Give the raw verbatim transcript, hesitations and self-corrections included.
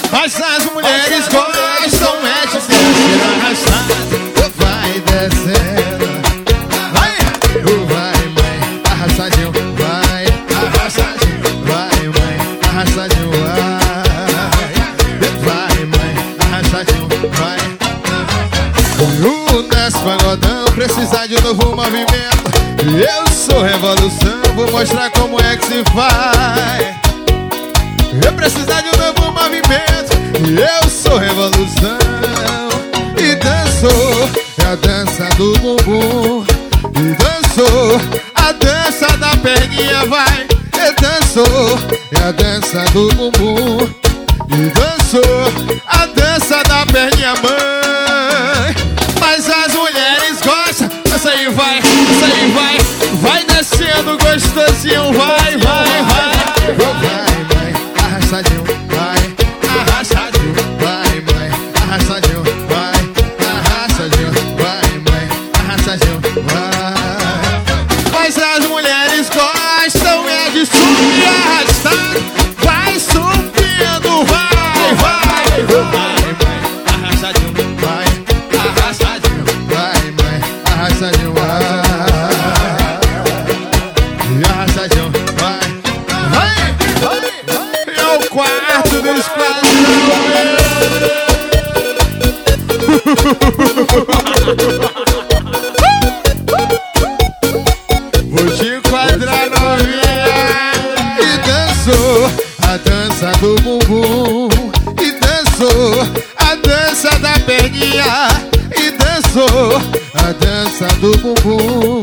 Mas as mulheres gostam, é de ser arrastado. Vai descendo, vai, vai mãe, arrastadinho, vai, arrastadinho, vai mãe, arrastadinho, vai, vai mãe, arrastadinho, vai. O Nesse Pagodão precisa de novo movimento. Eu sou revolução, vou mostrar como é que se faz. Eu precisar de um novo movimento. Eu sou revolução. E dançou, é a dança do bumbum. E dançou, a dança da perninha, vai. E dançou, é a dança do bumbum. E dançou, a dança da perninha, mãe. Mas as mulheres gostam. Essa aí vai, essa aí vai. Vai descendo gostosinho, vai, vai, vai. Vai, mãe, arrastadinho, vai, arrastadinho, vai, mãe, arrastadinho, vai, arrastadinho, vai, mãe, arrastadinho, vai. Mas as mulheres gostam é de subir arrastado. Vai subindo, vai, vai, vai, mãe, arrastadinho, vai, arrastadinho, vai, mãe, arrastadinho, vai. Arrastadinho, vai, vai, vai. É o quarto do esquadrão. Vou te enquadrar, novinha. E dançou a dança do bumbum. E dançou a dança da perninha. E dançou a dança do bumbum.